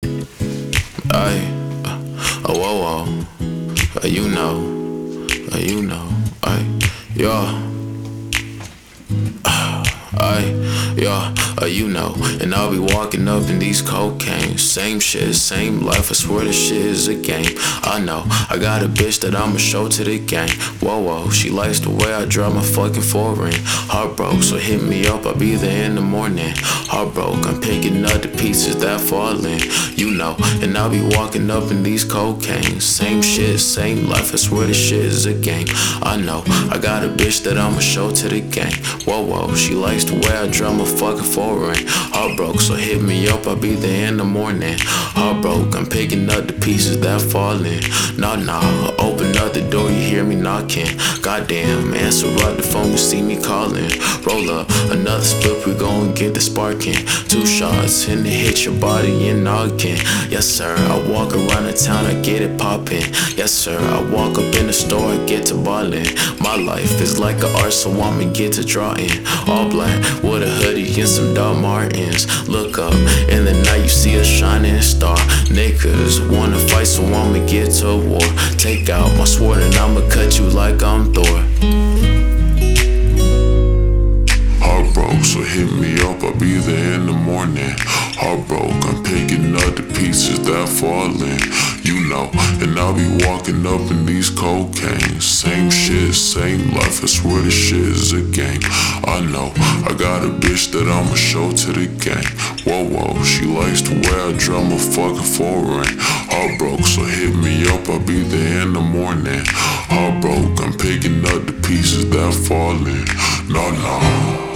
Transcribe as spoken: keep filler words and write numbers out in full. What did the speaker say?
Ay, uh, oh, whoa, whoa, uh, you know, uh, you know, ay, yeah. Ay, yeah, uh, you know, and I'll be walking up in these cocaine. Same shit, same life, I swear this shit is a game. I know, I got a bitch that I'ma show to the gang. Whoa, whoa, she likes the way I drive my fucking foreign. Heartbroke, so hit me up, I'll be there in the morning. Heartbroke, I'm picking up the pieces that fall in. You know, and I'll be walking up in these cocaine. Same shit, same life, I swear this shit is a game. I know, I got a bitch that I'ma show to the gang. Whoa, whoa, she likes the way I drum a fucking foreign. Heartbroke, so hit me up, I'll be there in the morning. Heartbroke, I'm picking up the pieces that fall in. Nah, nah, open up the door, you hear me knocking. Goddamn, answer up the phone, you see me calling. Roll up, another split, we gon' get the sparking. Two shots, and it hit your body and noggin. Yes sir, I walk around the town, I get it poppin'. Yes sir, I walk up in the store, I get to ballin'. My life is like an art, so I'ma get to drawing. All black, with a hoodie and some Doc Martens. Look up, in the night you see a shining star. Niggas wanna fight, so I'ma get to war. Take out my sword and I'ma cut you like I'm Thor. Heartbroke, so hit me up, I'll be there in the morning. Heartbroke, I'm picking up the pieces that fall in. You know, and I'll be walking up in these cocaine. Same shit, same life, I swear this shit is a game. I know, I got a bitch that I'ma show to the gang. Whoa, whoa, she likes the way I drum a fucking foreign. Heartbroke, so hit me up, I'll be there in the morning. Heartbroke, I'm picking up the pieces that fall in. No, no.